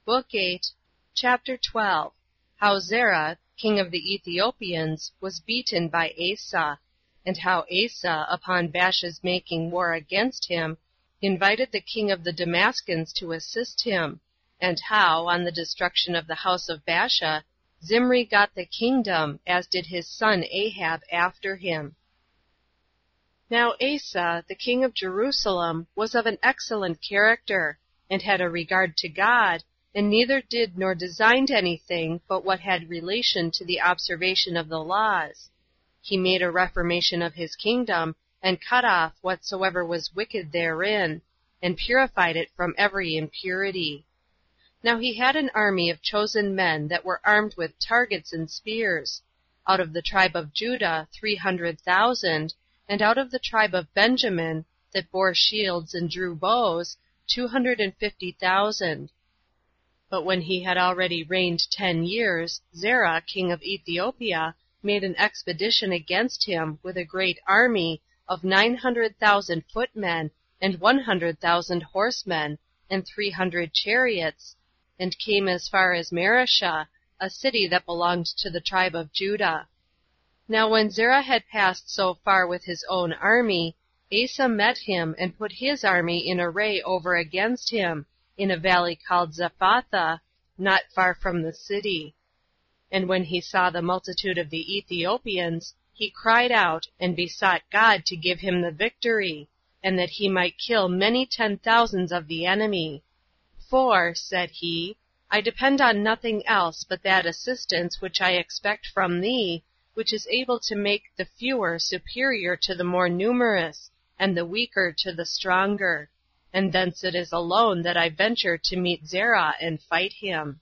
Book 8, Chapter 12. How Zerah, king of the Ethiopians, was beaten by Asa, and how Asa, upon Baasha's making war against him, invited the king of the Damascens to assist him, and how, on the destruction of the house of Baasha, Zimri got the kingdom, as did his son Ahab after him. Now Asa, the king of Jerusalem, was of an excellent character, and had a regard to God, and neither did nor designed anything but what had relation to the observation of the laws. He made a reformation of his kingdom, and cut off whatsoever was wicked therein, and purified it from every impurity. Now he had an army of chosen men that were armed with targets and spears, out of the tribe of Judah 300,000, and out of the tribe of Benjamin, that bore shields and drew bows, 250,000. But when he had already reigned 10 years, Zerah, king of Ethiopia, made an expedition against him with a great army of 900,000 footmen, and 100,000 horsemen, and 300 chariots, and came as far as Mareshah, a city that belonged to the tribe of Judah. Now when Zerah had passed so far with his own army, Asa met him, and put his army in array over against him, in a valley called Zephathah, not far from the city. And when he saw the multitude of the Ethiopians, he cried out, and besought God to give him the victory, and that he might kill many 10,000s of the enemy. For, said he, I depend on nothing else but that assistance which I expect from thee, which is able to make the fewer superior to the more numerous, and the weaker to the stronger. And thence it is alone that I venture to meet Zerah and fight him.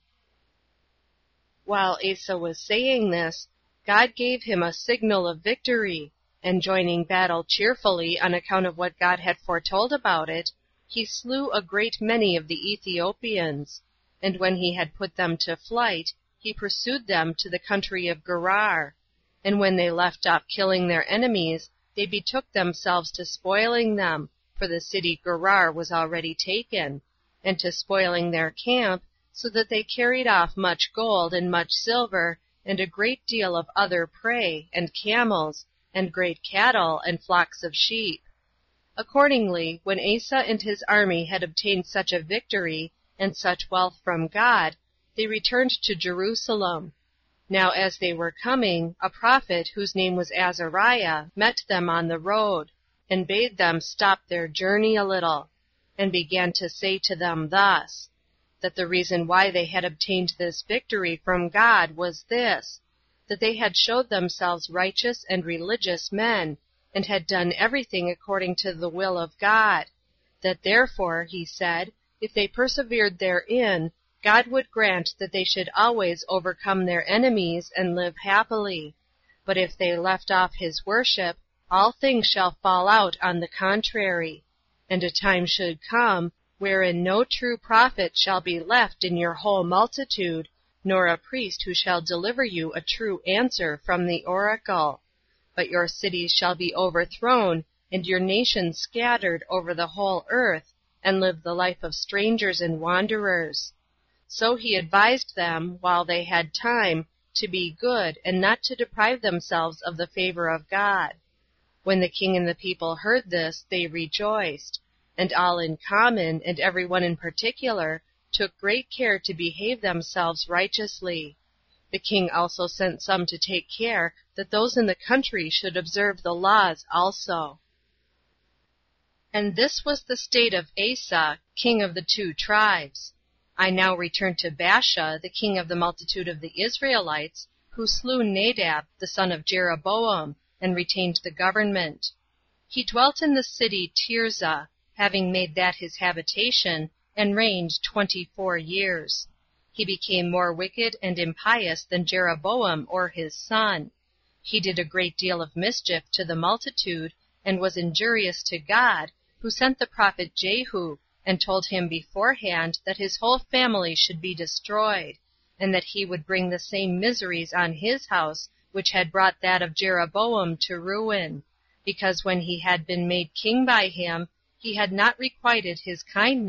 While Asa was saying this, God gave him a signal of victory, and joining battle cheerfully on account of what God had foretold about it, he slew a great many of the Ethiopians, and when he had put them to flight, he pursued them to the country of Gerar. And when they left off killing their enemies, they betook themselves to spoiling them, for the city Gerar was already taken, and to spoiling their camp, so that they carried off much gold and much silver, and a great deal of other prey, and camels, and great cattle, and flocks of sheep. Accordingly, when Asa and his army had obtained such a victory, and such wealth from God, they returned to Jerusalem. Now as they were coming, a prophet, whose name was Azariah, met them on the road, and bade them stop their journey a little, and began to say to them thus, that the reason why they had obtained this victory from God was this, that they had showed themselves righteous and religious men, and had done everything according to the will of God, that therefore, he said, if they persevered therein, God would grant that they should always overcome their enemies and live happily. But if they left off his worship, all things shall fall out on the contrary. And a time should come, wherein no true prophet shall be left in your whole multitude, nor a priest who shall deliver you a true answer from the oracle. But your cities shall be overthrown, and your nations scattered over the whole earth, and live the life of strangers and wanderers. So he advised them, while they had time, to be good, and not to deprive themselves of the favor of God. When the king and the people heard this, they rejoiced, and all in common, and every one in particular, took great care to behave themselves righteously. The king also sent some to take care that those in the country should observe the laws also. And this was the state of Asa, king of the 2 tribes. I now return to Baasha, the king of the multitude of the Israelites, who slew Nadab, the son of Jeroboam, and retained the government. He dwelt in the city Tirzah, having made that his habitation, and reigned 24 years. He became more wicked and impious than Jeroboam or his son. He did a great deal of mischief to the multitude, and was injurious to God, who sent the prophet Jehu, and told him beforehand that his whole family should be destroyed, and that he would bring the same miseries on his house which had brought that of Jeroboam to ruin, because when he had been made king by him, he had not requited his kindness,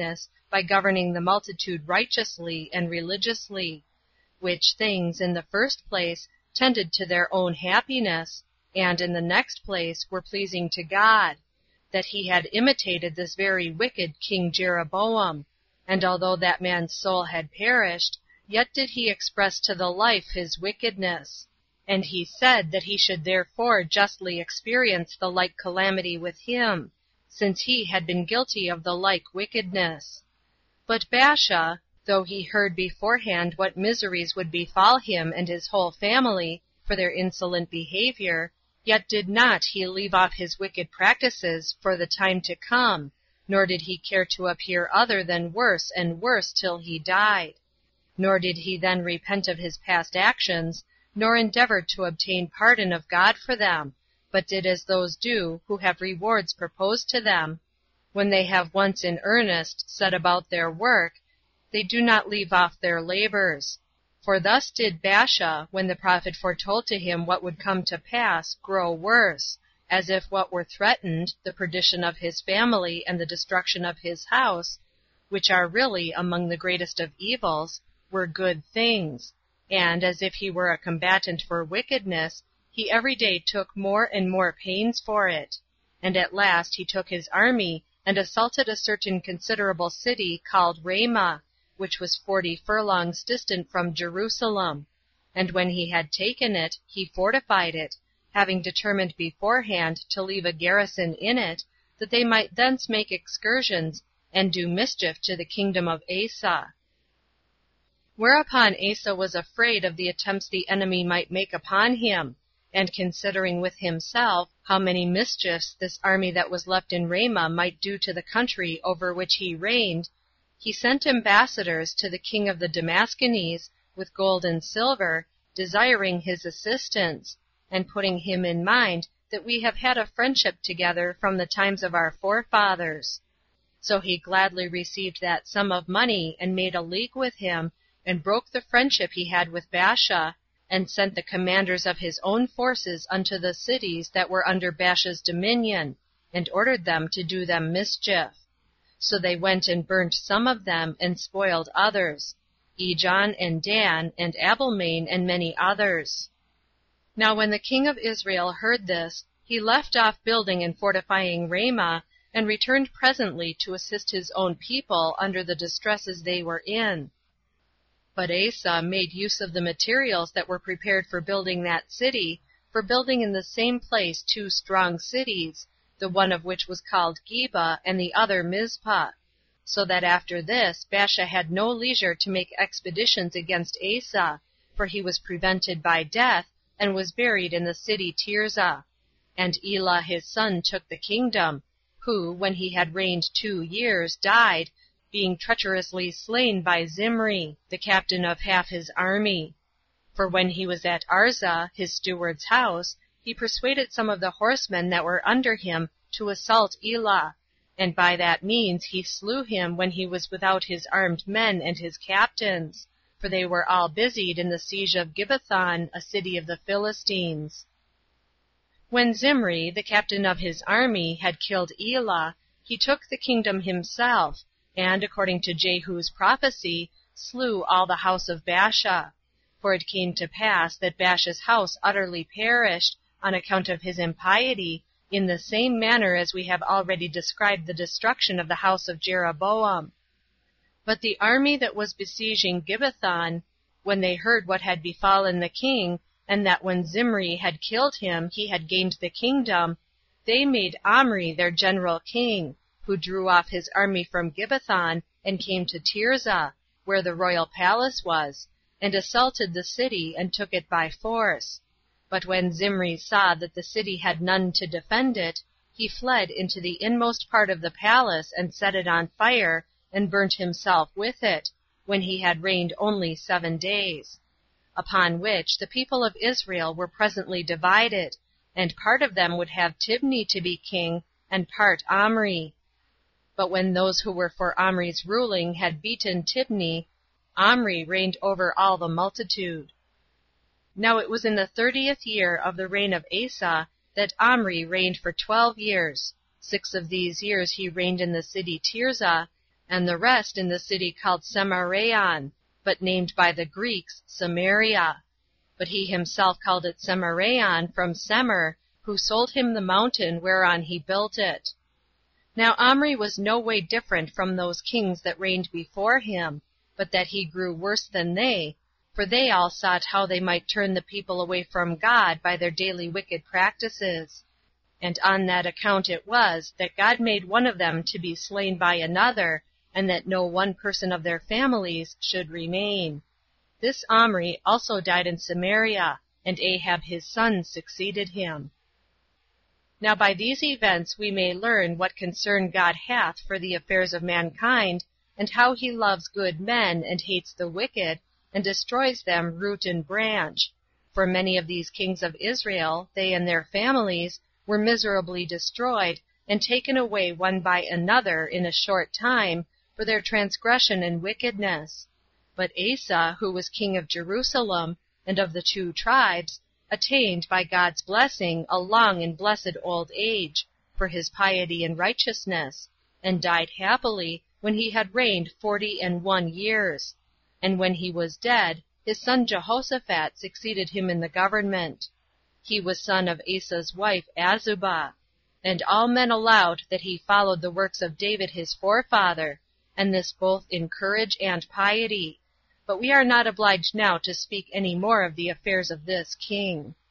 by governing the multitude righteously and religiously; which things, in the first place, tended to their own happiness, and, in the next place, were pleasing to God; that he had imitated this very wicked king Jeroboam; and although that man's soul had perished, yet did he express to the life his wickedness; and he said that he should therefore justly experience the like calamity with him, since he had been guilty of the like wickedness. But Baasha, though he heard beforehand what miseries would befall him and his whole family for their insolent behavior, yet did not he leave off his wicked practices for the time to come, nor did he care to appear other than worse and worse till he died; nor did he then repent of his past actions, nor endeavor to obtain pardon of God for them, but did as those do who have rewards proposed to them; when they have once in earnest set about their work, they do not leave off their labors. For thus did Baasha, when the prophet foretold to him what would come to pass, grow worse, as if what were threatened, the perdition of his family and the destruction of his house, which are really among the greatest of evils, were good things, and, as if he were a combatant for wickedness, he every day took more and more pains for it; and at last he took his army and assaulted a certain considerable city called Ramah, which was 40 furlongs distant from Jerusalem; and when he had taken it, he fortified it, having determined beforehand to leave a garrison in it, that they might thence make excursions, and do mischief to the kingdom of Asa. Whereupon Asa was afraid of the attempts the enemy might make upon him, and considering with himself how many mischiefs this army that was left in Ramah might do to the country over which he reigned, he sent ambassadors to the king of the Damascenes with gold and silver, desiring his assistance, and putting him in mind that we have had a friendship together from the times of our forefathers. So he gladly received that sum of money, and made a league with him, and broke the friendship he had with Baasha, and sent the commanders of his own forces unto the cities that were under Baasha's dominion, and ordered them to do them mischief. So they went and burnt some of them, and spoiled others, Ijon, and Dan, and Abelmain, and many others. Now when the king of Israel heard this, he left off building and fortifying Ramah, and returned presently to assist his own people under the distresses they were in. But Asa made use of the materials that were prepared for building that city, for building in the same place 2 strong cities, the one of which was called Geba, and the other Mizpah; so that after this Baasha had no leisure to make expeditions against Asa, for he was prevented by death, and was buried in the city Tirzah; and Elah his son took the kingdom, who, when he had reigned 2 years, died, being treacherously slain by Zimri, the captain of half his army. For when he was at Arza, his steward's house, he persuaded some of the horsemen that were under him to assault Elah, and by that means he slew him when he was without his armed men and his captains, for they were all busied in the siege of Gibbethon, a city of the Philistines. When Zimri, the captain of his army, had killed Elah, he took the kingdom himself, and, according to Jehu's prophecy, slew all the house of Baasha. For it came to pass that Baasha's house utterly perished, on account of his impiety, in the same manner as we have already described the destruction of the house of Jeroboam. But the army that was besieging Gibbethon, when they heard what had befallen the king, and that when Zimri had killed him he had gained the kingdom, they made Omri their general king, who drew off his army from Gibbethon, and came to Tirzah, where the royal palace was, and assaulted the city, and took it by force. But when Zimri saw that the city had none to defend it, he fled into the inmost part of the palace, and set it on fire, and burnt himself with it, when he had reigned only 7 days. Upon which the people of Israel were presently divided, and part of them would have Tibni to be king, and part Omri. But when those who were for Omri's ruling had beaten Tibni, Omri reigned over all the multitude. Now it was in the 30th year of the reign of Asa that Omri reigned for 12 years. 6 of these years he reigned in the city Tirzah, and the rest in the city called Semareon, but named by the Greeks Samaria. But he himself called it Semareon from Semer, who sold him the mountain whereon he built it. Now Omri was no way different from those kings that reigned before him, but that he grew worse than they, for they all sought how they might turn the people away from God by their daily wicked practices. And on that account it was that God made one of them to be slain by another, and that no one person of their families should remain. This Omri also died in Samaria, and Ahab his son succeeded him. Now by these events we may learn what concern God hath for the affairs of mankind, and how he loves good men, and hates the wicked, and destroys them root and branch. For many of these kings of Israel, they and their families, were miserably destroyed, and taken away one by another in a short time, for their transgression and wickedness. But Asa, who was king of Jerusalem, and of the 2 tribes, attained by God's blessing a long and blessed old age, for his piety and righteousness, and died happily, when he had reigned 41 years. And when he was dead, his son Jehoshaphat succeeded him in the government. He was son of Asa's wife Azubah. And all men allowed that he followed the works of David his forefather, and this both in courage and piety. But we are not obliged now to speak any more of the affairs of this king.